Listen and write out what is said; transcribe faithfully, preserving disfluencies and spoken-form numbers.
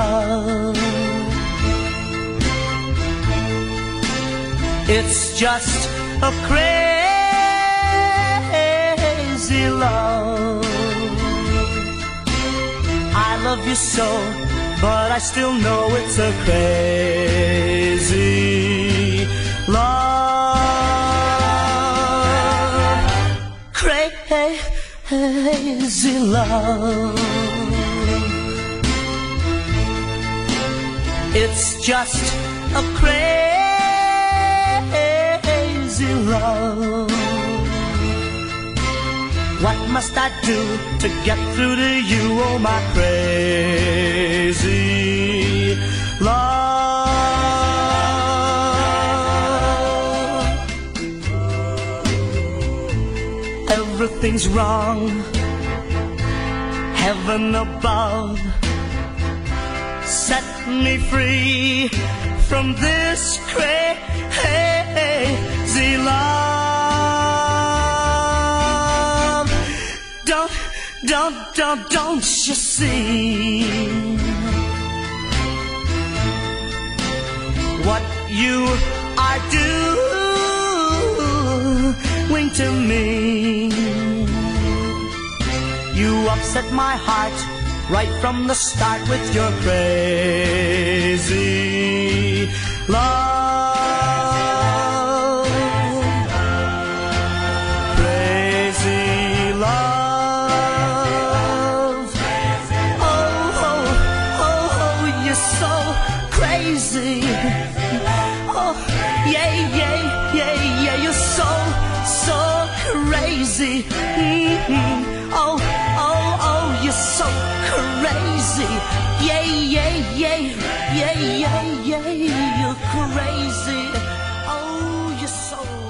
love. It's just a crazy love. I love you so, but I still know it's a crazy love. Crazy love. It's just a crazy love. What must I do to get through to you, oh my crazy love? Everything's wrong, heaven above, set me free from this crazy love. Don't, don't, don't, don't you see what you are doing to me? You upset my heart right from the start with your crazy love. Crazy love. Oh, oh, oh, oh, you're so crazy. Oh, yeah, yeah, yeah, yeah, you're so, so crazy. Mm-hmm. Oh, oh, oh, you're so crazy. Yeah, yeah, yeah, yeah, yeah, yeah, you're crazy. Oh, you're so